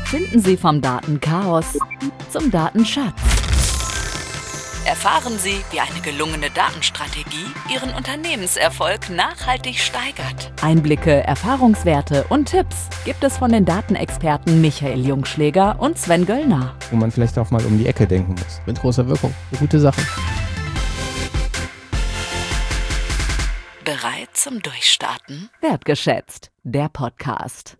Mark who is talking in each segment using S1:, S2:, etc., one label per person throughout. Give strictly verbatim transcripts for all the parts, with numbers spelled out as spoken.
S1: Finden Sie vom Datenchaos zum Datenschatz. Erfahren Sie, wie eine gelungene Datenstrategie Ihren Unternehmenserfolg nachhaltig steigert. Einblicke, Erfahrungswerte und Tipps gibt es von den Datenexperten Michael Jungschläger und Sven Göllner.
S2: Wo man vielleicht auch mal um die Ecke denken muss.
S3: Mit großer Wirkung. Eine gute Sache.
S1: Bereit zum Durchstarten? Wertgeschätzt, der Podcast.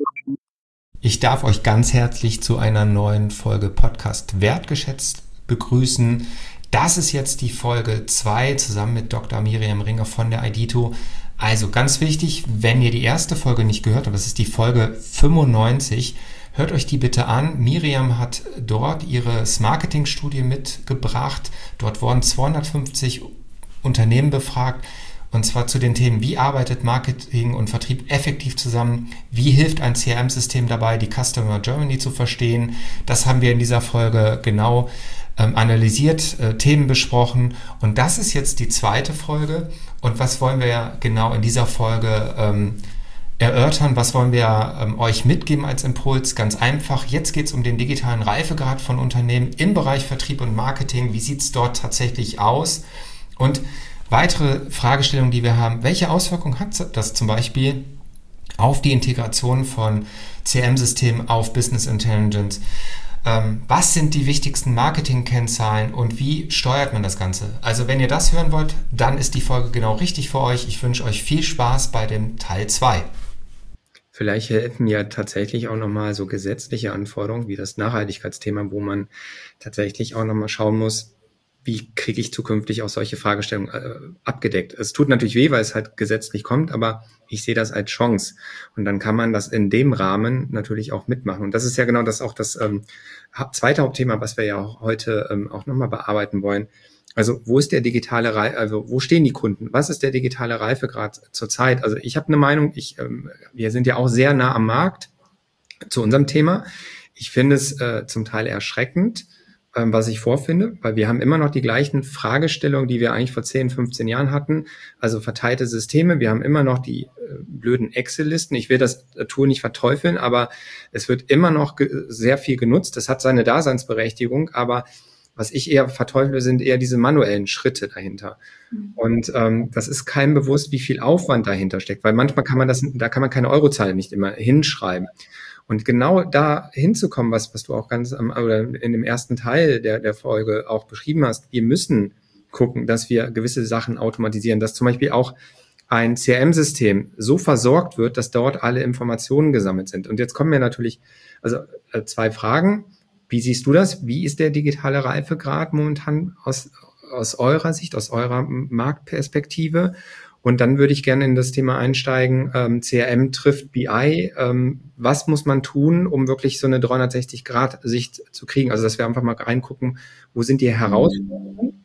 S2: Ich darf euch ganz herzlich zu einer neuen Folge Podcast Wertgeschätzt begrüßen. Das ist jetzt die Folge zwei zusammen mit Doktor Miriam Ringer von der Aidito. Also ganz wichtig, wenn ihr die erste Folge nicht gehört habt, das ist die Folge fünfundneunzig, hört euch die bitte an. Miriam hat dort ihre Marketing-Studie mitgebracht. Dort wurden zweihundertfünfzig Unternehmen befragt. Und zwar zu den Themen, wie arbeitet Marketing und Vertrieb effektiv zusammen? Wie hilft ein C R M-System dabei, die Customer Journey zu verstehen? Das haben wir in dieser Folge genau ähm, analysiert, äh, Themen besprochen. Und das ist jetzt die zweite Folge. Und was wollen wir ja genau in dieser Folge ähm, erörtern? Was wollen wir ähm, euch mitgeben als Impuls? Ganz einfach, jetzt geht es um den digitalen Reifegrad von Unternehmen im Bereich Vertrieb und Marketing. Wie sieht es dort tatsächlich aus? Und weitere Fragestellung, die wir haben: Welche Auswirkungen hat das zum Beispiel auf die Integration von C R M-Systemen auf Business Intelligence? Ähm, was sind die wichtigsten Marketing-Kennzahlen und wie steuert man das Ganze? Also wenn ihr das hören wollt, dann ist die Folge genau richtig für euch. Ich wünsche euch viel Spaß bei dem Teil zwei.
S3: Vielleicht helfen ja tatsächlich auch nochmal so gesetzliche Anforderungen wie das Nachhaltigkeitsthema, wo man tatsächlich auch nochmal schauen muss, wie kriege ich zukünftig auch solche Fragestellungen äh, abgedeckt. Es tut natürlich weh, weil es halt gesetzlich kommt, aber ich sehe das als Chance. Und dann kann man das in dem Rahmen natürlich auch mitmachen. Und das ist ja genau das auch das ähm, zweite Hauptthema, was wir ja auch heute ähm, auch nochmal bearbeiten wollen. Also wo ist der digitale Reif, also wo stehen die Kunden? Was ist der digitale Reifegrad zurzeit? Also ich habe eine Meinung, ich, ähm, wir sind ja auch sehr nah am Markt zu unserem Thema. Ich finde es äh, zum Teil erschreckend, was ich vorfinde, weil wir haben immer noch die gleichen Fragestellungen, die wir eigentlich vor zehn, fünfzehn Jahren hatten, also verteilte Systeme. Wir haben immer noch die äh, blöden Excel-Listen. Ich will das Tool nicht verteufeln, aber es wird immer noch ge- sehr viel genutzt. Das hat seine Daseinsberechtigung, aber was ich eher verteufle, sind eher diese manuellen Schritte dahinter. Mhm. Und ähm, das ist keinem bewusst, wie viel Aufwand dahinter steckt, weil manchmal kann man das, da kann man keine Eurozahl nicht immer hinschreiben. Und genau da hinzukommen, was, was du auch ganz am, oder in dem ersten Teil der, der Folge auch beschrieben hast, wir müssen gucken, dass wir gewisse Sachen automatisieren, dass zum Beispiel auch ein C R M-System so versorgt wird, dass dort alle Informationen gesammelt sind. Und jetzt kommen mir natürlich also äh, zwei Fragen. Wie siehst du das? Wie ist der digitale Reifegrad momentan aus, aus eurer Sicht, aus eurer Marktperspektive? Und dann würde ich gerne in das Thema einsteigen, ähm, C R M trifft B I. Ähm, was muss man tun, um wirklich so eine dreihundertsechzig Grad Sicht zu kriegen? Also dass wir einfach mal reingucken, wo sind die Herausforderungen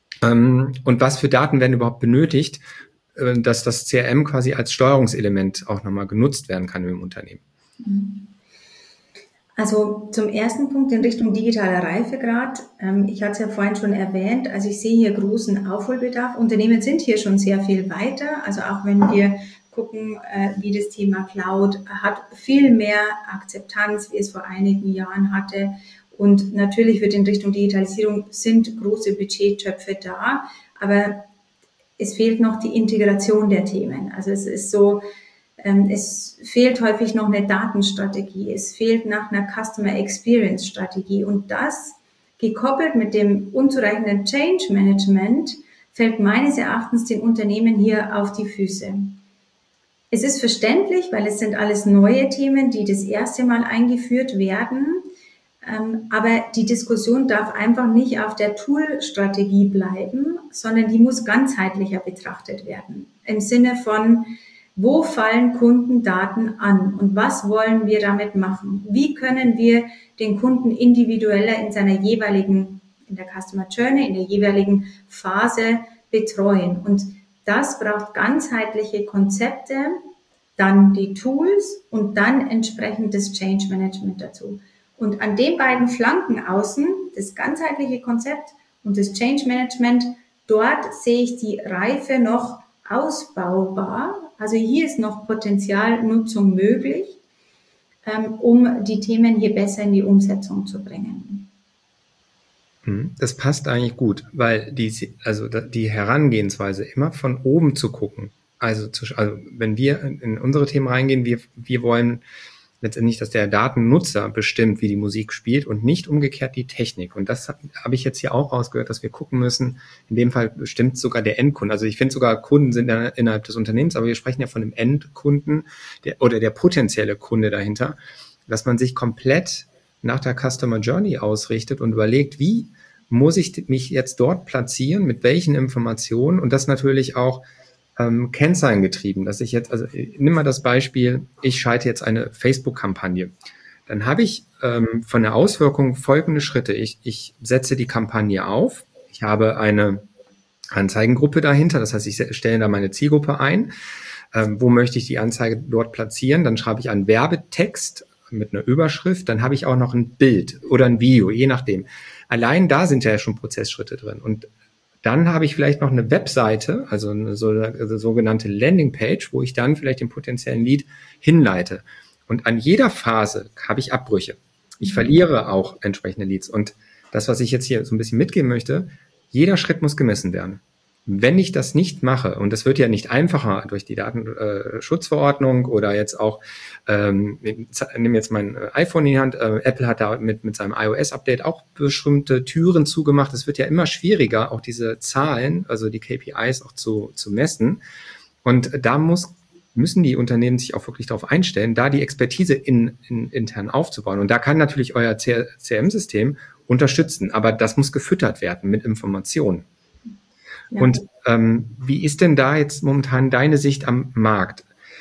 S3: ähm, und was für Daten werden überhaupt benötigt, äh, dass das C R M quasi als Steuerungselement auch nochmal genutzt werden kann im Unternehmen.
S4: Also zum ersten Punkt in Richtung digitaler Reifegrad. Ähm, ich hatte es ja vorhin schon erwähnt, also ich sehe hier großen Aufholbedarf. Unternehmen sind hier schon sehr viel weiter. Also auch wenn wir gucken, äh, wie das Thema Cloud hat viel mehr Akzeptanz, wie es vor einigen Jahren hatte. Und natürlich wird in Richtung Digitalisierung sind große Budgettöpfe da, aber es fehlt noch die Integration der Themen. Also es ist so, es fehlt häufig noch eine Datenstrategie, es fehlt nach einer Customer Experience Strategie und das, gekoppelt mit dem unzureichenden Change Management, fällt meines Erachtens den Unternehmen hier auf die Füße. Es ist verständlich, weil es sind alles neue Themen, die das erste Mal eingeführt werden, aber die Diskussion darf einfach nicht auf der Tool-Strategie bleiben, sondern die muss ganzheitlicher betrachtet werden, im Sinne von: Wo fallen Kundendaten an und was wollen wir damit machen? Wie können wir den Kunden individueller in seiner jeweiligen, in der Customer Journey, in der jeweiligen Phase betreuen? Und das braucht ganzheitliche Konzepte, dann die Tools und dann entsprechend das Change Management dazu. Und an den beiden Flanken außen, das ganzheitliche Konzept und das Change Management, dort sehe ich die Reife noch ausbaubar. Also hier ist noch Potenzialnutzung möglich. ähm, um die Themen hier besser in die Umsetzung zu bringen.
S3: Das passt eigentlich gut, weil die, also die Herangehensweise immer von oben zu gucken, also, zu, also wenn wir in unsere Themen reingehen, wir, wir wollen letztendlich, dass der Datennutzer bestimmt, wie die Musik spielt und nicht umgekehrt die Technik. Und das habe hab ich jetzt hier auch rausgehört, dass wir gucken müssen, in dem Fall bestimmt sogar der Endkunde. Also ich finde sogar, Kunden sind ja innerhalb des Unternehmens, aber wir sprechen ja von dem Endkunden der, oder der potenzielle Kunde dahinter, dass man sich komplett nach der Customer Journey ausrichtet und überlegt, wie muss ich mich jetzt dort platzieren, mit welchen Informationen und das natürlich auch ähm, kennzahlengetrieben, dass ich jetzt, also nimm mal das Beispiel, ich schalte jetzt eine Facebook-Kampagne. Dann habe ich ähm, von der Auswirkung folgende Schritte. Ich, ich setze die Kampagne auf, ich habe eine Anzeigengruppe dahinter, das heißt, ich stelle da meine Zielgruppe ein, ähm, wo möchte ich die Anzeige dort platzieren, dann schreibe ich einen Werbetext mit einer Überschrift, dann habe ich auch noch ein Bild oder ein Video, je nachdem. Allein da sind ja schon Prozessschritte drin und dann habe ich vielleicht noch eine Webseite, also eine so, also sogenannte Landingpage, wo ich dann vielleicht den potenziellen Lead hinleite. Und an jeder Phase habe ich Abbrüche. Ich verliere auch entsprechende Leads. Und das, was ich jetzt hier so ein bisschen mitgeben möchte, jeder Schritt muss gemessen werden. Wenn ich das nicht mache, und das wird ja nicht einfacher durch die Datenschutzverordnung oder jetzt auch, ähm, ich nehme jetzt mein iPhone in die Hand, äh, Apple hat da mit, mit seinem iOS-Update auch bestimmte Türen zugemacht. Es wird ja immer schwieriger, auch diese Zahlen, also die K P Is auch zu, zu messen. Und da muss, müssen die Unternehmen sich auch wirklich darauf einstellen, da die Expertise in, in, intern aufzubauen. Und da kann natürlich euer C R M-System unterstützen, aber das muss gefüttert werden mit Informationen. Ja. Und ähm, wie ist denn da jetzt momentan deine Sicht am Markt?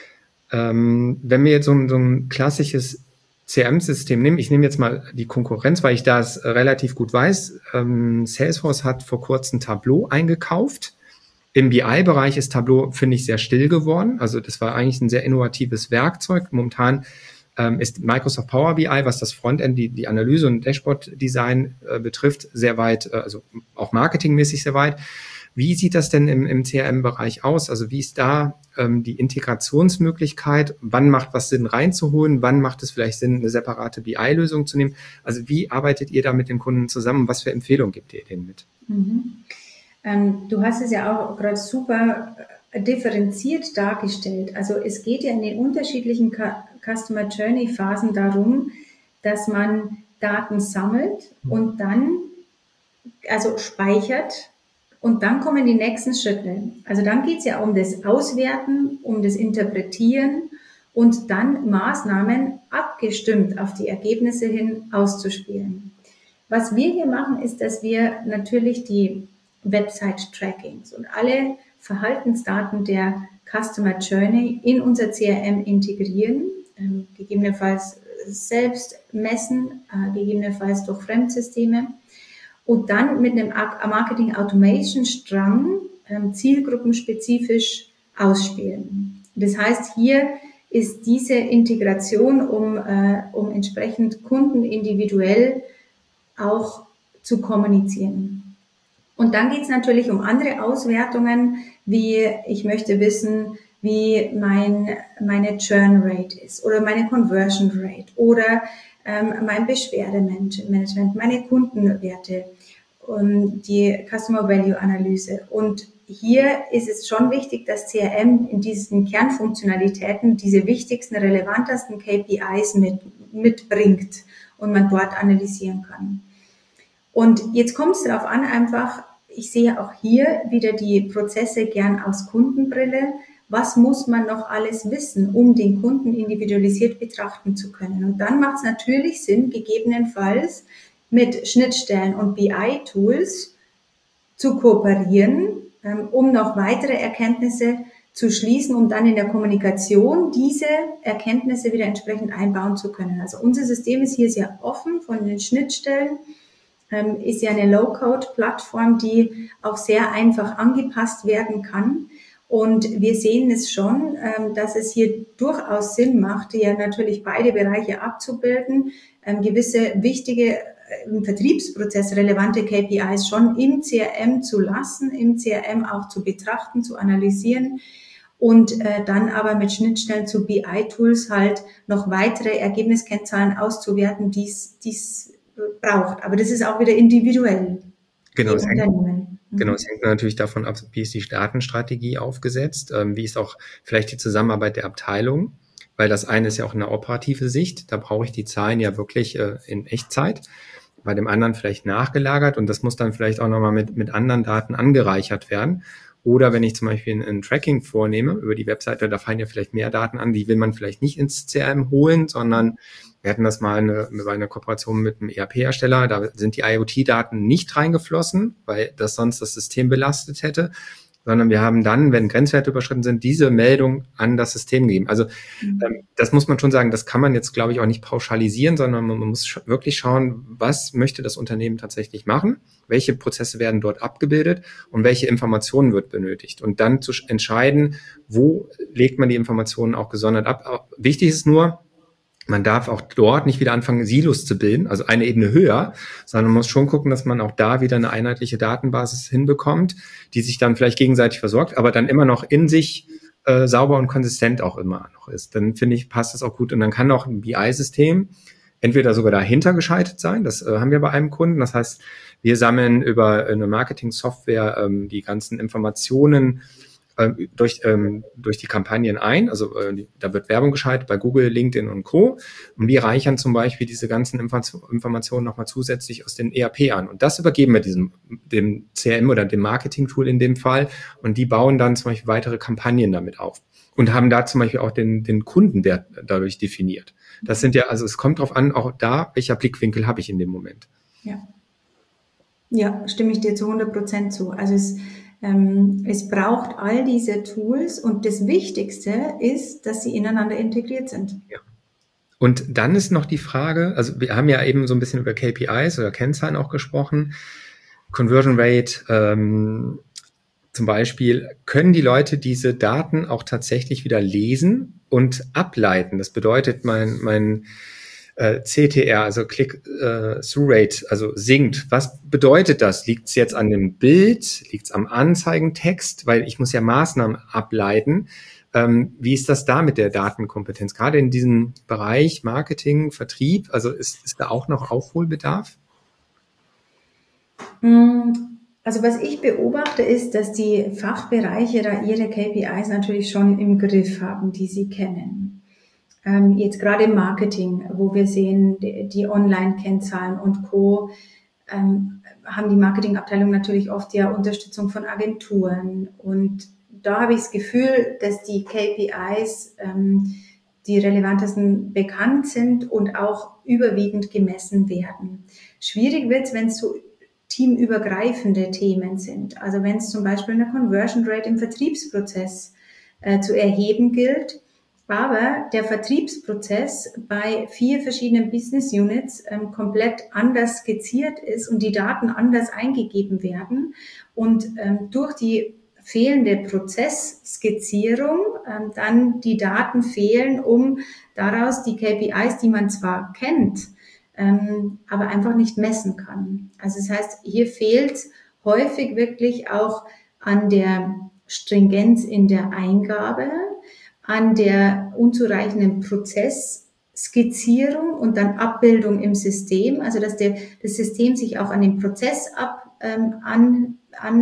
S3: Ähm, wenn wir jetzt so ein, so ein klassisches C R M-System nehmen, ich nehme jetzt mal die Konkurrenz, weil ich das relativ gut weiß. Ähm, Salesforce hat vor kurzem Tableau eingekauft. Im B I-Bereich ist Tableau, finde ich, sehr still geworden. Also das war eigentlich ein sehr innovatives Werkzeug. Momentan ähm, ist Microsoft Power B I, was das Frontend, die, die Analyse und Dashboard-Design äh, betrifft, sehr weit, äh, also auch marketingmäßig sehr weit. Wie sieht das denn im, im C R M-Bereich aus? Also wie ist da ähm, die Integrationsmöglichkeit? Wann macht was Sinn reinzuholen? Wann macht es vielleicht Sinn, eine separate B I-Lösung zu nehmen? Also wie arbeitet ihr da mit den Kunden zusammen? Was für Empfehlungen gebt ihr denen mit?
S4: Mhm. Ähm, du hast es ja auch gerade super differenziert dargestellt. Also es geht ja in den unterschiedlichen Customer Journey Phasen darum, dass man Daten sammelt und dann also speichert. Und dann kommen die nächsten Schritte. Also dann geht es ja um das Auswerten, um das Interpretieren und dann Maßnahmen abgestimmt auf die Ergebnisse hin auszuspielen. Was wir hier machen, ist, dass wir natürlich die Website-Trackings und alle Verhaltensdaten der Customer Journey in unser C R M integrieren, ähm, gegebenenfalls selbst messen, äh, gegebenenfalls durch Fremdsysteme. Und dann mit einem Marketing-Automation-Strang ähm, zielgruppenspezifisch ausspielen. Das heißt, hier ist diese Integration, um, äh, um entsprechend Kunden individuell auch zu kommunizieren. Und dann geht es natürlich um andere Auswertungen, wie ich möchte wissen, wie mein, meine Churn Rate ist oder meine Conversion Rate oder ähm, mein Beschwerdemanagement, meine Kundenwerte und die Customer Value Analyse. Und hier ist es schon wichtig, dass C R M in diesen Kernfunktionalitäten diese wichtigsten, relevantesten K P Is mit, mitbringt und man dort analysieren kann. Und jetzt kommt es darauf an, einfach, ich sehe auch hier wieder die Prozesse gern aus Kundenbrille. Was muss man noch alles wissen, um den Kunden individualisiert betrachten zu können? Und dann macht es natürlich Sinn, gegebenenfalls mit Schnittstellen und B I-Tools zu kooperieren, um noch weitere Erkenntnisse zu schließen, um dann in der Kommunikation diese Erkenntnisse wieder entsprechend einbauen zu können. Also unser System ist hier sehr offen von den Schnittstellen, ist ja eine Low-Code-Plattform, die auch sehr einfach angepasst werden kann. Und wir sehen es schon, dass es hier durchaus Sinn macht, ja natürlich beide Bereiche abzubilden, gewisse wichtige im Vertriebsprozess relevante K P Is schon im C R M zu lassen, im C R M auch zu betrachten, zu analysieren und äh, dann aber mit Schnittstellen zu B I-Tools halt noch weitere Ergebniskennzahlen auszuwerten, die es braucht. Aber das ist auch wieder individuell.
S3: Genau, es hängt, genau, es hängt natürlich davon ab, wie ist die Datenstrategie aufgesetzt, ähm, wie ist auch vielleicht die Zusammenarbeit der Abteilung, weil das eine ist ja auch eine operative Sicht, da brauche ich die Zahlen ja wirklich äh, in Echtzeit, bei dem anderen vielleicht nachgelagert und das muss dann vielleicht auch nochmal mit, mit anderen Daten angereichert werden. Oder wenn ich zum Beispiel ein, ein Tracking vornehme über die Webseite, da fallen ja vielleicht mehr Daten an, die will man vielleicht nicht ins C R M holen, sondern wir hatten das mal eine, bei einer Kooperation mit einem E R P-Hersteller, da sind die IoT-Daten nicht reingeflossen, weil das sonst das System belastet hätte, sondern wir haben dann, wenn Grenzwerte überschritten sind, diese Meldung an das System gegeben. Also mhm. ähm, das muss man schon sagen, das kann man jetzt, glaube ich, auch nicht pauschalisieren, sondern man, man muss sch- wirklich schauen, was möchte das Unternehmen tatsächlich machen, welche Prozesse werden dort abgebildet und welche Informationen wird benötigt. Und dann zu entscheiden, wo legt man die Informationen auch gesondert ab. Wichtig ist nur, man darf auch dort nicht wieder anfangen, Silos zu bilden, also eine Ebene höher, sondern man muss schon gucken, dass man auch da wieder eine einheitliche Datenbasis hinbekommt, die sich dann vielleicht gegenseitig versorgt, aber dann immer noch in sich äh, sauber und konsistent auch immer noch ist. Dann finde ich, passt das auch gut. Und dann kann auch ein B I-System entweder sogar dahinter geschaltet sein, das äh, haben wir bei einem Kunden. Das heißt, wir sammeln über eine Marketing-Software ähm, die ganzen Informationen durch ähm, durch die Kampagnen ein, also äh, die, da wird Werbung geschaltet bei Google, LinkedIn und Co. Und wir reichern zum Beispiel diese ganzen Info- Informationen nochmal zusätzlich aus den E R P an. Und das übergeben wir diesem dem C R M oder dem Marketing-Tool in dem Fall. Und die bauen dann zum Beispiel weitere Kampagnen damit auf und haben da zum Beispiel auch den den Kundenwert dadurch definiert. Das sind ja, also es kommt drauf an, auch da, welcher Blickwinkel habe ich in dem Moment.
S4: Ja, ja, stimme ich dir zu hundert Prozent zu. Also es Ähm, es braucht all diese Tools und das Wichtigste ist, dass sie ineinander integriert sind.
S3: Ja. Und dann ist noch die Frage, also wir haben ja eben so ein bisschen über K P Is oder Kennzahlen auch gesprochen, Conversion Rate ähm, zum Beispiel, können die Leute diese Daten auch tatsächlich wieder lesen und ableiten? Das bedeutet, mein, mein C T R, also Click-Through-Rate, also sinkt. Was bedeutet das? Liegt es jetzt an dem Bild? Liegt es am Anzeigentext? Weil ich muss ja Maßnahmen ableiten. Ähm, wie ist das da mit der Datenkompetenz? Gerade in diesem Bereich Marketing, Vertrieb, also ist, ist da auch noch Aufholbedarf?
S4: Also was ich beobachte ist, dass die Fachbereiche da ihre K P Is natürlich schon im Griff haben, die sie kennen. Jetzt gerade im Marketing, wo wir sehen, die, die Online-Kennzahlen und Co., ähm, haben die Marketingabteilungen natürlich oft ja Unterstützung von Agenturen. Und da habe ich das Gefühl, dass die K P Is, ähm, die relevantesten, bekannt sind und auch überwiegend gemessen werden. Schwierig wird es, wenn es so teamübergreifende Themen sind. Also wenn es zum Beispiel eine Conversion Rate im Vertriebsprozess äh, zu erheben gilt, aber der Vertriebsprozess bei vier verschiedenen Business Units ähm, komplett anders skizziert ist und die Daten anders eingegeben werden und ähm, durch die fehlende Prozessskizzierung ähm, dann die Daten fehlen, um daraus die K P Is, die man zwar kennt, ähm, aber einfach nicht messen kann. Also das heißt, hier fehlt häufig wirklich auch an der Stringenz in der Eingabe, an der unzureichenden Prozessskizzierung und dann Abbildung im System, also dass der, das System sich auch an den Prozess ab, ähm, an,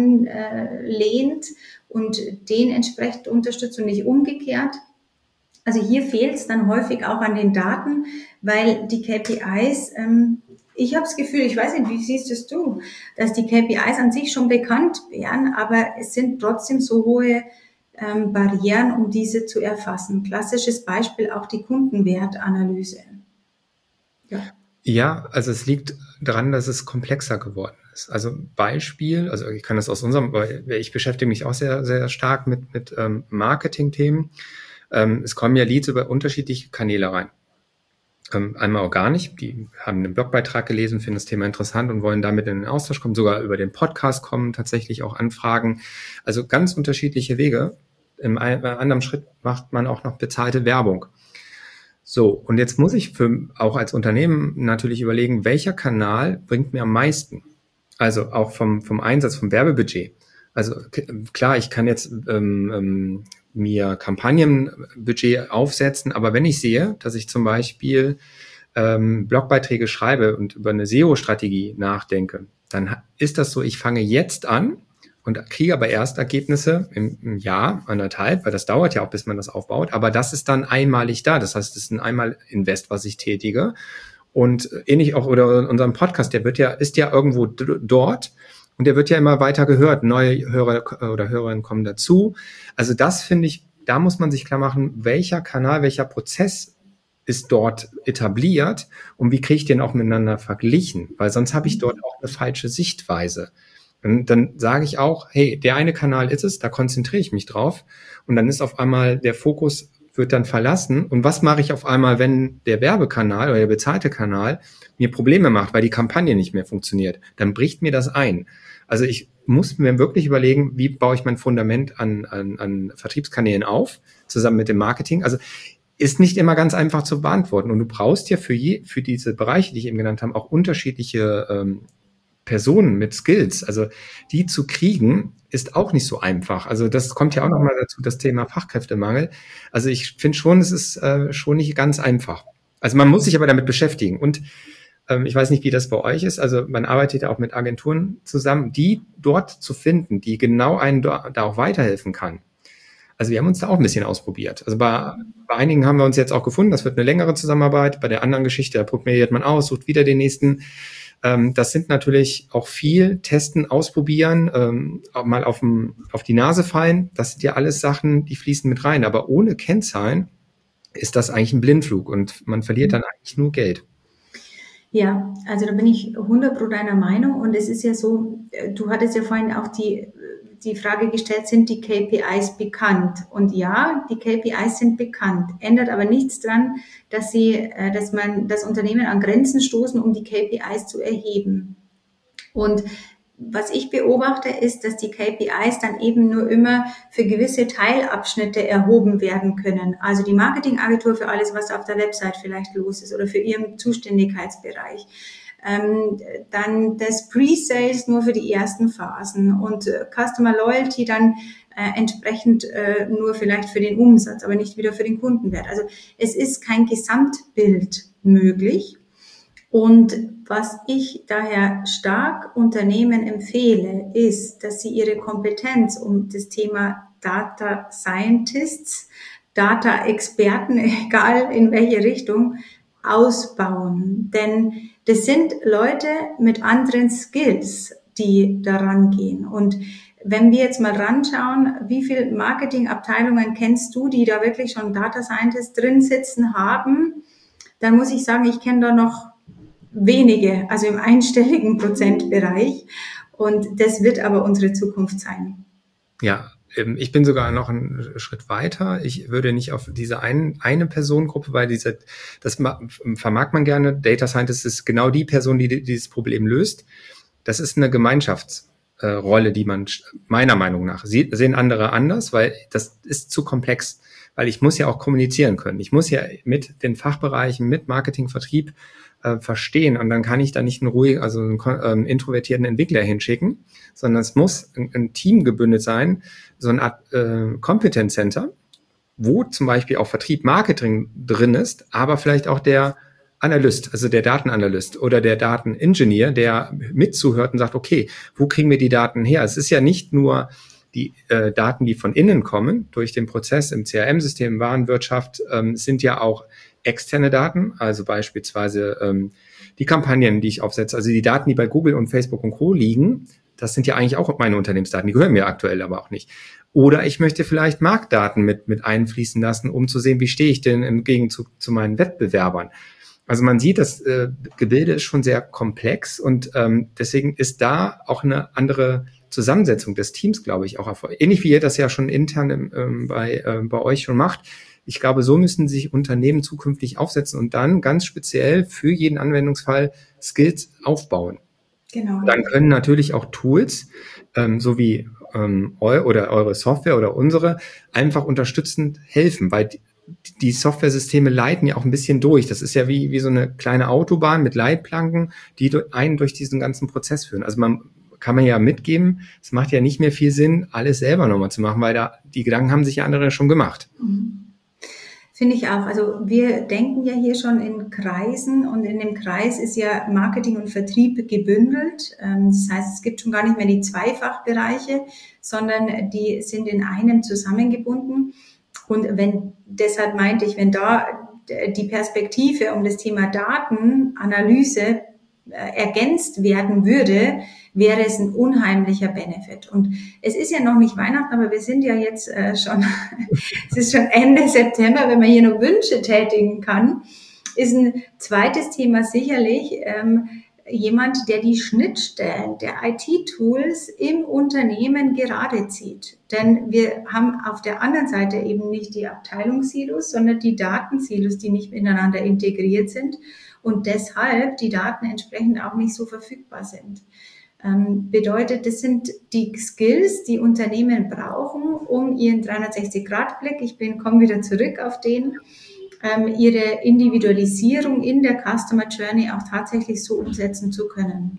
S4: anlehnt und den entsprechend unterstützt und nicht umgekehrt. Also hier fehlt es dann häufig auch an den Daten, weil die K P Is, ähm, ich habe das Gefühl, ich weiß nicht, wie siehst es du, dass die K P Is an sich schon bekannt wären, aber es sind trotzdem so hohe Ähm, Barrieren, um diese zu erfassen. Klassisches Beispiel auch die Kundenwertanalyse.
S3: Ja. Ja, also es liegt daran, dass es komplexer geworden ist. Also Beispiel, also ich kann das aus unserem, weil ich beschäftige mich auch sehr, sehr stark mit, mit ähm, Marketing-Themen. Ähm, es kommen ja Leads über unterschiedliche Kanäle rein. Ähm, einmal organisch, die haben einen Blogbeitrag gelesen, finden das Thema interessant und wollen damit in den Austausch kommen, sogar über den Podcast kommen tatsächlich auch Anfragen. Also ganz unterschiedliche Wege. Im anderen Schritt macht man auch noch bezahlte Werbung. So, und jetzt muss ich für, auch als Unternehmen natürlich überlegen, welcher Kanal bringt mir am meisten? Also auch vom, vom Einsatz, vom Werbebudget. Also klar, ich kann jetzt ähm, ähm, mir Kampagnenbudget aufsetzen. Aber wenn ich sehe, dass ich zum Beispiel ähm, Blogbeiträge schreibe und über eine S E O-Strategie nachdenke, dann ist das so, ich fange jetzt an und kriege aber erst Ergebnisse im, im Jahr, anderthalb, weil das dauert ja auch, bis man das aufbaut. Aber das ist dann einmalig da. Das heißt, es ist ein Einmal-Invest, was ich tätige. Und ähnlich auch, oder unserem Podcast, der wird ja, ist ja irgendwo d- dort. Und der wird ja immer weiter gehört. Neue Hörer oder Hörerinnen kommen dazu. Also das finde ich, da muss man sich klar machen, welcher Kanal, welcher Prozess ist dort etabliert und wie kriege ich den auch miteinander verglichen? Weil sonst habe ich dort auch eine falsche Sichtweise. Und dann sage ich auch, hey, der eine Kanal ist es, da konzentriere ich mich drauf. Und dann ist auf einmal der Fokus wird dann verlassen. Und was mache ich auf einmal, wenn der Werbekanal oder der bezahlte Kanal mir Probleme macht, weil die Kampagne nicht mehr funktioniert? Dann bricht mir das ein. Also ich muss mir wirklich überlegen, wie baue ich mein Fundament an, an, an Vertriebskanälen auf, zusammen mit dem Marketing. Also ist nicht immer ganz einfach zu beantworten. Und du brauchst ja für, je, für diese Bereiche, die ich eben genannt habe, auch unterschiedliche ähm, Personen mit Skills. Also die zu kriegen, ist auch nicht so einfach. Also das kommt ja auch nochmal dazu, das Thema Fachkräftemangel. Also ich finde schon, es ist äh, schon nicht ganz einfach. Also man muss sich aber damit beschäftigen. Und ähm, ich weiß nicht, wie das bei euch ist. Also man arbeitet ja auch mit Agenturen zusammen, die dort zu finden, die genau einen da, da auch weiterhelfen kann. Also wir haben uns da auch ein bisschen ausprobiert. Also bei, bei einigen haben wir uns jetzt auch gefunden. Das wird eine längere Zusammenarbeit. Bei der anderen Geschichte, da probiert man aus, sucht wieder den nächsten. Das sind natürlich auch viel testen, ausprobieren, ähm, auch mal auf, dem, auf die Nase fallen. Das sind ja alles Sachen, die fließen mit rein. Aber ohne Kennzahlen ist das eigentlich ein Blindflug und man verliert dann eigentlich nur Geld.
S4: Ja, also da bin ich hundert Prozent deiner Meinung. Und es ist ja so, du hattest ja vorhin auch die, die Frage gestellt, sind die K P Is bekannt? Und ja, die K P Is sind bekannt, ändert aber nichts dran, dass sie, dass man das Unternehmen an Grenzen stoßen, um die K P Is zu erheben. Und was ich beobachte, ist, dass die K P Is dann eben nur immer für gewisse Teilabschnitte erhoben werden können. Also die Marketingagentur für alles, was auf der Website vielleicht los ist oder für ihren Zuständigkeitsbereich. Ähm, dann das Pre-Sales nur für die ersten Phasen und äh, Customer Loyalty dann äh, entsprechend äh, nur vielleicht für den Umsatz, aber nicht wieder für den Kundenwert. Also es ist kein Gesamtbild möglich. Und was ich daher stark Unternehmen empfehle, ist, dass sie ihre Kompetenz um das Thema Data Scientists, Data Experten, egal in welche Richtung, ausbauen. Denn das sind Leute mit anderen Skills, die daran gehen. Und wenn wir jetzt mal ranschauen, wie viele Marketingabteilungen kennst du, die da wirklich schon Data Scientists drin sitzen haben, dann muss ich sagen, ich kenne da noch wenige, also im einstelligen Prozentbereich. Und das wird aber unsere Zukunft sein.
S3: Ja, ich bin sogar noch einen Schritt weiter. Ich würde nicht auf diese ein, eine Personengruppe, weil diese, das vermag man gerne. Data Scientist ist genau die Person, die dieses Problem löst. Das ist eine Gemeinschaftsrolle, die man meiner Meinung nach sehen andere anders, weil das ist zu komplex. Weil ich muss ja auch kommunizieren können. Ich muss ja mit den Fachbereichen, mit Marketing, Vertrieb äh, verstehen. Und dann kann ich da nicht einen ruhigen, also einen ähm, introvertierten Entwickler hinschicken, sondern es muss ein, ein Team gebündelt sein, so eine Art äh, Competence Center, wo zum Beispiel auch Vertrieb, Marketing drin ist, aber vielleicht auch der Analyst, also der Datenanalyst oder der Dateningenieur, der mitzuhört und sagt, okay, wo kriegen wir die Daten her? Es ist ja nicht nur die äh, Daten, die von innen kommen, durch den Prozess im C R M-System, Warenwirtschaft, ähm, sind ja auch externe Daten, also beispielsweise ähm, die Kampagnen, die ich aufsetze, also die Daten, die bei Google und Facebook und Co. liegen, das sind ja eigentlich auch meine Unternehmensdaten, die gehören mir aktuell aber auch nicht. Oder ich möchte vielleicht Marktdaten mit mit einfließen lassen, um zu sehen, wie stehe ich denn im Gegenzug zu meinen Wettbewerbern. Also man sieht, das äh, Gebilde ist schon sehr komplex und ähm, deswegen ist da auch eine andere Zusammensetzung des Teams, glaube ich, auch erfolgreich. Ähnlich wie ihr das ja schon intern im, ähm, bei, äh, bei euch schon macht. Ich glaube, so müssen sich Unternehmen zukünftig aufsetzen und dann ganz speziell für jeden Anwendungsfall Skills aufbauen. Genau. Dann können natürlich auch Tools, ähm, so wie ähm, eu oder eure Software oder unsere, einfach unterstützend helfen, weil die, die Softwaresysteme leiten ja auch ein bisschen durch. Das ist ja wie, wie so eine kleine Autobahn mit Leitplanken, die einen durch diesen ganzen Prozess führen. Also man kann man ja mitgeben, es macht ja nicht mehr viel Sinn, alles selber nochmal zu machen, weil da die Gedanken haben sich ja andere schon gemacht.
S4: Mhm. Finde ich auch. Also wir denken ja hier schon in Kreisen und in dem Kreis ist ja Marketing und Vertrieb gebündelt. Das heißt, es gibt schon gar nicht mehr die Zweifachbereiche, sondern die sind in einem zusammengebunden. Und wenn, deshalb meinte ich, wenn da die Perspektive um das Thema Datenanalyse ergänzt werden würde, wäre es ein unheimlicher Benefit. Und es ist ja noch nicht Weihnachten, aber wir sind ja jetzt äh, schon, es ist schon Ende September, wenn man hier noch Wünsche tätigen kann, ist ein zweites Thema sicherlich ähm, jemand, der die Schnittstellen der I T-Tools im Unternehmen gerade zieht. Denn wir haben auf der anderen Seite eben nicht die Abteilungssilos, sondern die Datensilos, die nicht miteinander integriert sind und deshalb die Daten entsprechend auch nicht so verfügbar sind. Ähm, bedeutet, das sind die Skills, die Unternehmen brauchen, um ihren dreihundertsechzig Grad Blick, ich bin, komme wieder zurück auf den, ähm, ihre Individualisierung in der Customer Journey auch tatsächlich so umsetzen zu können.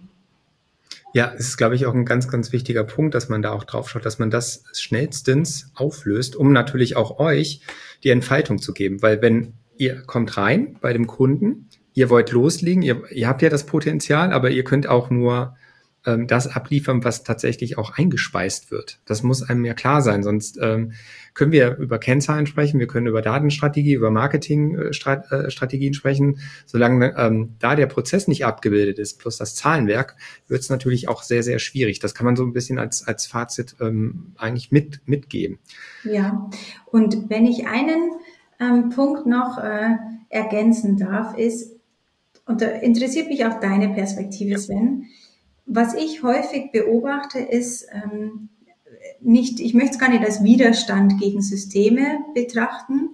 S3: Ja, es ist, glaube ich, auch ein ganz, ganz wichtiger Punkt, dass man da auch drauf schaut, dass man das schnellstens auflöst, um natürlich auch euch die Entfaltung zu geben. Weil wenn ihr kommt rein bei dem Kunden, ihr wollt loslegen, ihr, ihr habt ja das Potenzial, aber ihr könnt auch nur ähm, das abliefern, was tatsächlich auch eingespeist wird. Das muss einem ja klar sein, sonst ähm, können wir über Kennzahlen sprechen, wir können über Datenstrategie, über Marketingstrategien sprechen. Solange ähm, da der Prozess nicht abgebildet ist, plus das Zahlenwerk, wird es natürlich auch sehr, sehr schwierig. Das kann man so ein bisschen als als Fazit ähm, eigentlich mit mitgeben.
S4: Ja, und wenn ich einen ähm, Punkt noch äh, ergänzen darf, ist, und da interessiert mich auch deine Perspektive, Sven, was ich häufig beobachte, ist ähm, nicht, ich möchte es gar nicht als Widerstand gegen Systeme betrachten,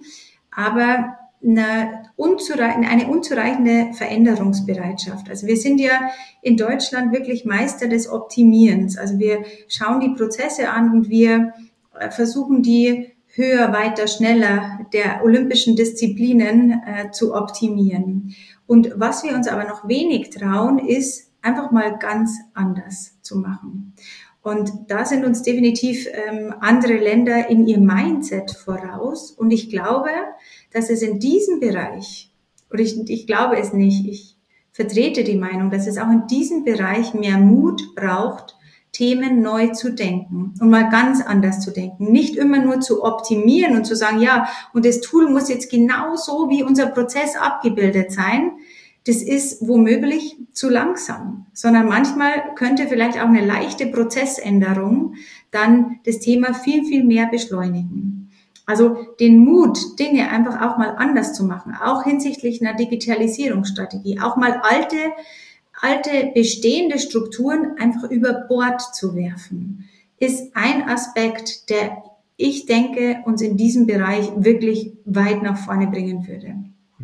S4: aber eine, unzurei- eine unzureichende Veränderungsbereitschaft. Also wir sind ja in Deutschland wirklich Meister des Optimierens. Also wir schauen die Prozesse an und wir versuchen die höher, weiter, schneller der olympischen Disziplinen äh, zu optimieren. Und was wir uns aber noch wenig trauen, ist einfach mal ganz anders zu machen. Und da sind uns definitiv ähm, andere Länder in ihr Mindset voraus. Und ich glaube, dass es in diesem Bereich, oder ich, ich glaube es nicht, ich vertrete die Meinung, dass es auch in diesem Bereich mehr Mut braucht, Themen neu zu denken und mal ganz anders zu denken. Nicht immer nur zu optimieren und zu sagen, ja, und das Tool muss jetzt genau so wie unser Prozess abgebildet sein. Das ist womöglich zu langsam, sondern manchmal könnte vielleicht auch eine leichte Prozessänderung dann das Thema viel, viel mehr beschleunigen. Also den Mut, Dinge einfach auch mal anders zu machen, auch hinsichtlich einer Digitalisierungsstrategie, auch mal alte, alte bestehende Strukturen einfach über Bord zu werfen, ist ein Aspekt, der, ich denke, uns in diesem Bereich wirklich weit nach vorne bringen würde.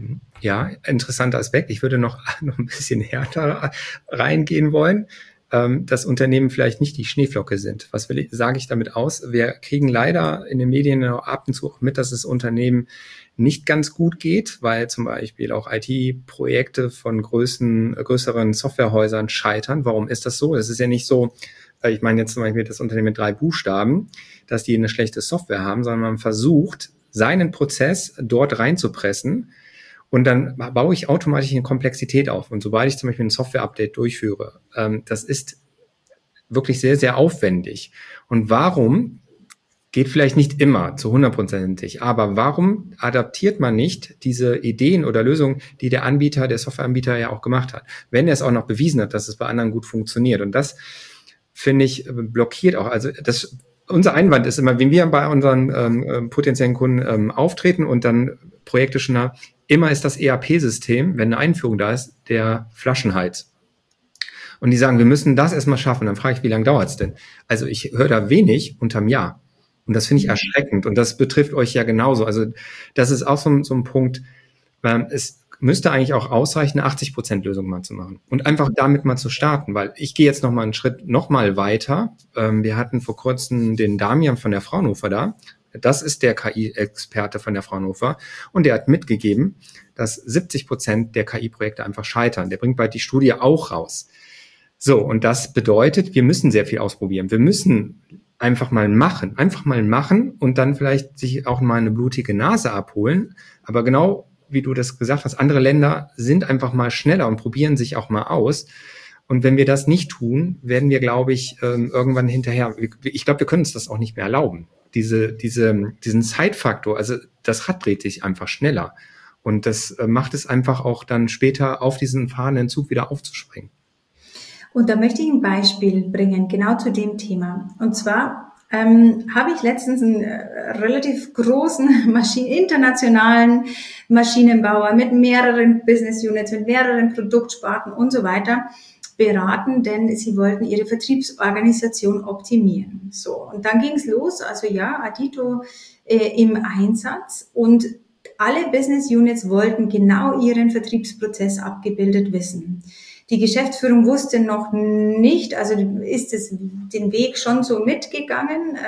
S3: Ja, interessanter Aspekt. Ich würde noch, noch ein bisschen härter reingehen wollen, ähm, dass Unternehmen vielleicht nicht die Schneeflocke sind. Was will ich, sage ich damit aus? Wir kriegen leider in den Medien ab und zu auch mit, dass es Unternehmen nicht ganz gut geht, weil zum Beispiel auch I T-Projekte von größten, größeren Softwarehäusern scheitern. Warum ist das so? Es ist ja nicht so, ich meine jetzt zum Beispiel das Unternehmen mit drei Buchstaben, dass die eine schlechte Software haben, sondern man versucht, seinen Prozess dort reinzupressen. Und dann baue ich automatisch eine Komplexität auf. Und sobald ich zum Beispiel ein Software-Update durchführe, ähm, das ist wirklich sehr, sehr aufwendig. Und warum geht vielleicht nicht immer zu hundertprozentig, aber warum adaptiert man nicht diese Ideen oder Lösungen, die der Anbieter, der Softwareanbieter ja auch gemacht hat, wenn er es auch noch bewiesen hat, dass es bei anderen gut funktioniert? Und das, finde ich, blockiert auch. Also das unser Einwand ist immer, wenn wir bei unseren ähm, potenziellen Kunden ähm, auftreten und dann Projekte schon haben, immer ist das E R P-System, wenn eine Einführung da ist, der Flaschenhals. Und die sagen, wir müssen das erstmal schaffen. Dann frage ich, wie lange dauert es denn? Also ich höre da wenig unterm Jahr. Und das finde ich erschreckend. Und das betrifft euch ja genauso. Also das ist auch so, so ein Punkt, ähm, es müsste eigentlich auch ausreichen, eine achtzig Prozent Lösung mal zu machen. Und einfach damit mal zu starten. Weil ich gehe jetzt noch mal einen Schritt noch mal weiter. Ähm, wir hatten vor kurzem den Damian von der Fraunhofer da. Das ist der K I-Experte von der Fraunhofer und der hat mitgegeben, dass siebzig Prozent der K I-Projekte einfach scheitern. Der bringt bald die Studie auch raus. So, und das bedeutet, wir müssen sehr viel ausprobieren. Wir müssen einfach mal machen, einfach mal machen und dann vielleicht sich auch mal eine blutige Nase abholen. Aber genau wie du das gesagt hast, andere Länder sind einfach mal schneller und probieren sich auch mal aus. Und wenn wir das nicht tun, werden wir, glaube ich, irgendwann hinterher, ich glaube, wir können uns das auch nicht mehr erlauben. Diese, diese, diesen Zeitfaktor, also das Rad dreht sich einfach schneller. Und das macht es einfach auch dann später auf diesen fahrenden Zug wieder aufzuspringen.
S4: Und da möchte ich ein Beispiel bringen, genau zu dem Thema. Und zwar ähm, habe ich letztens einen äh, relativ großen Maschinen, internationalen Maschinenbauer mit mehreren Business Units, mit mehreren Produktsparten und so weiter beraten, denn sie wollten ihre Vertriebsorganisation optimieren. So, und dann ging es los, also ja, Adito äh, im Einsatz und alle Business Units wollten genau ihren Vertriebsprozess abgebildet wissen. Die Geschäftsführung wusste noch nicht, also ist es den Weg schon so mitgegangen.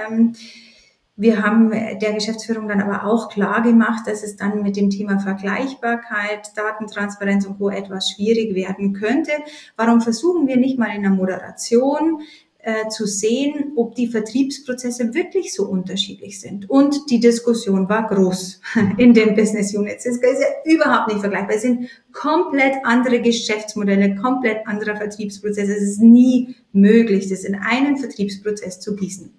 S4: Wir haben der Geschäftsführung dann aber auch klar gemacht, dass es dann mit dem Thema Vergleichbarkeit, Datentransparenz und Co. etwas schwierig werden könnte. Warum versuchen wir nicht mal in der Moderation äh, zu sehen, ob die Vertriebsprozesse wirklich so unterschiedlich sind? Und die Diskussion war groß in den Business Units. Es ist ja überhaupt nicht vergleichbar. Es sind komplett andere Geschäftsmodelle, komplett anderer Vertriebsprozess. Es ist nie möglich, das in einen Vertriebsprozess zu gießen.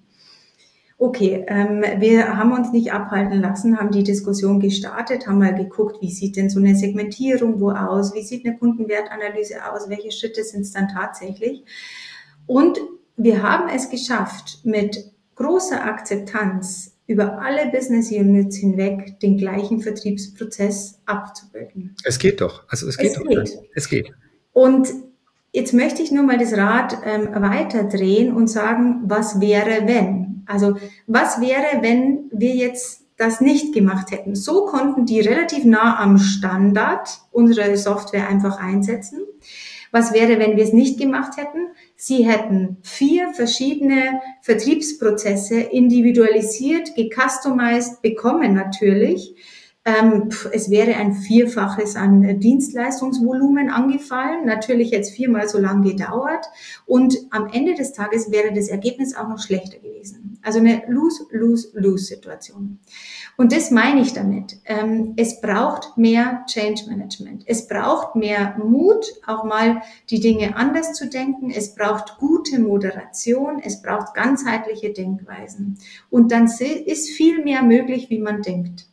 S4: Okay, ähm, wir haben uns nicht abhalten lassen, haben die Diskussion gestartet, haben mal geguckt, wie sieht denn so eine Segmentierung wo aus, wie sieht eine Kundenwertanalyse aus, welche Schritte sind es dann tatsächlich. Und wir haben es geschafft, mit großer Akzeptanz über alle Business Units hinweg den gleichen Vertriebsprozess abzubilden.
S3: Es geht doch. Also es geht
S4: es
S3: doch.
S4: Geht.
S3: Es geht.
S4: Und jetzt möchte ich nur mal das Rad ähm, weiterdrehen und sagen, was wäre, wenn? Also was wäre, wenn wir jetzt das nicht gemacht hätten? So konnten die relativ nah am Standard unsere Software einfach einsetzen. Was wäre, wenn wir es nicht gemacht hätten? Sie hätten vier verschiedene Vertriebsprozesse individualisiert, gecustomized bekommen natürlich. Ähm, es wäre ein Vierfaches an Dienstleistungsvolumen angefallen, natürlich jetzt viermal so lang gedauert und am Ende des Tages wäre das Ergebnis auch noch schlechter gewesen. Also eine Lose-Lose-Lose-Situation. Und das meine ich damit. Ähm, es braucht mehr Change Management. Es braucht mehr Mut, auch mal die Dinge anders zu denken. Es braucht gute Moderation. Es braucht ganzheitliche Denkweisen. Und dann ist viel mehr möglich, wie man denkt.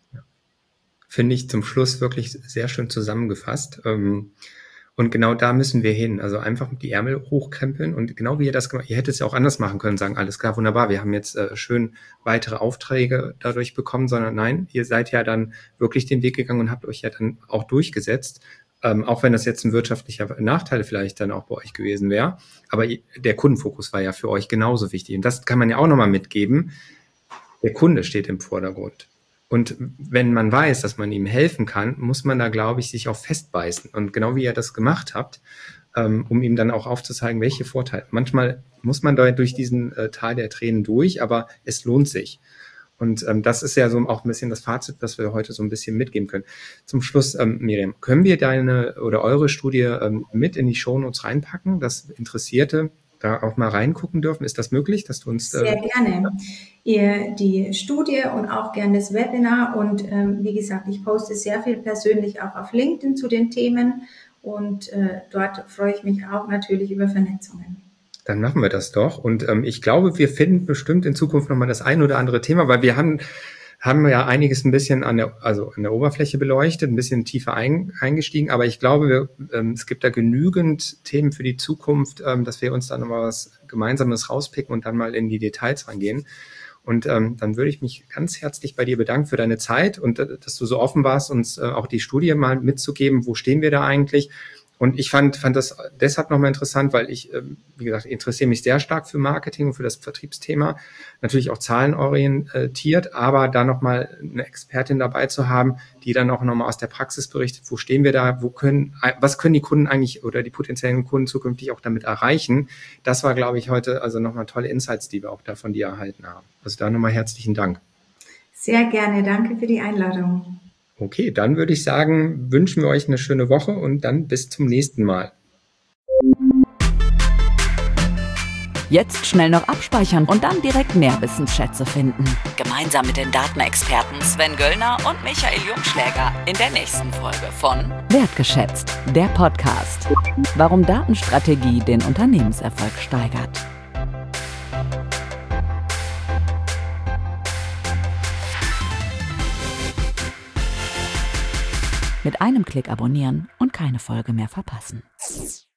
S3: Finde ich zum Schluss wirklich sehr schön zusammengefasst. Und genau da müssen wir hin. Also einfach die Ärmel hochkrempeln und genau wie ihr das gemacht habt, ihr hättet es ja auch anders machen können, sagen, alles klar, wunderbar, wir haben jetzt äh, schön weitere Aufträge dadurch bekommen, sondern nein, ihr seid ja dann wirklich den Weg gegangen und habt euch ja dann auch durchgesetzt, ähm, auch wenn das jetzt ein wirtschaftlicher Nachteil vielleicht dann auch bei euch gewesen wäre. Aber der Kundenfokus war ja für euch genauso wichtig. Und das kann man ja auch nochmal mitgeben. Der Kunde steht im Vordergrund. Und wenn man weiß, dass man ihm helfen kann, muss man da, glaube ich, sich auch festbeißen. Und genau wie ihr das gemacht habt, ähm, um ihm dann auch aufzuzeigen, welche Vorteile. Manchmal muss man da durch diesen äh, Tal der Tränen durch, aber es lohnt sich. Und ähm, das ist ja so auch ein bisschen das Fazit, was wir heute so ein bisschen mitgeben können. Zum Schluss, ähm, Miriam, können wir deine oder eure Studie ähm, mit in die Shownotes reinpacken, dass Interessierte da auch mal reingucken dürfen? Ist das möglich, dass du uns... Äh,
S4: Sehr gerne. Ihr, die Studie und auch gerne das Webinar und ähm, wie gesagt, ich poste sehr viel persönlich auch auf LinkedIn zu den Themen und äh, dort freue ich mich auch natürlich über Vernetzungen.
S3: Dann machen wir das doch und ähm, ich glaube, wir finden bestimmt in Zukunft nochmal das ein oder andere Thema, weil wir haben haben wir ja einiges ein bisschen an der, also an der Oberfläche beleuchtet, ein bisschen tiefer ein, eingestiegen, aber ich glaube, wir, ähm, es gibt da genügend Themen für die Zukunft, ähm, dass wir uns da nochmal was Gemeinsames rauspicken und dann mal in die Details reingehen. Und ähm, dann würde ich mich ganz herzlich bei dir bedanken für deine Zeit und äh, dass du so offen warst, uns äh, auch die Studie mal mitzugeben, wo stehen wir da eigentlich. Und ich fand, fand das deshalb nochmal interessant, weil ich, wie gesagt, interessiere mich sehr stark für Marketing und für das Vertriebsthema. Natürlich auch zahlenorientiert, aber da nochmal eine Expertin dabei zu haben, die dann auch nochmal aus der Praxis berichtet, wo stehen wir da, wo können, was können die Kunden eigentlich oder die potenziellen Kunden zukünftig auch damit erreichen. Das war, glaube ich, heute also nochmal tolle Insights, die wir auch da von dir erhalten haben. Also da nochmal herzlichen Dank.
S4: Sehr gerne, danke für die Einladung.
S3: Okay, dann würde ich sagen, wünschen wir euch eine schöne Woche und dann bis zum nächsten Mal.
S1: Jetzt schnell noch abspeichern und dann direkt mehr Wissensschätze finden. Gemeinsam mit den Datenexperten Sven Göllner und Michael Jungschläger in der nächsten Folge von Wertgeschätzt, der Podcast. Warum Datenstrategie den Unternehmenserfolg steigert. Mit einem Klick abonnieren und keine Folge mehr verpassen.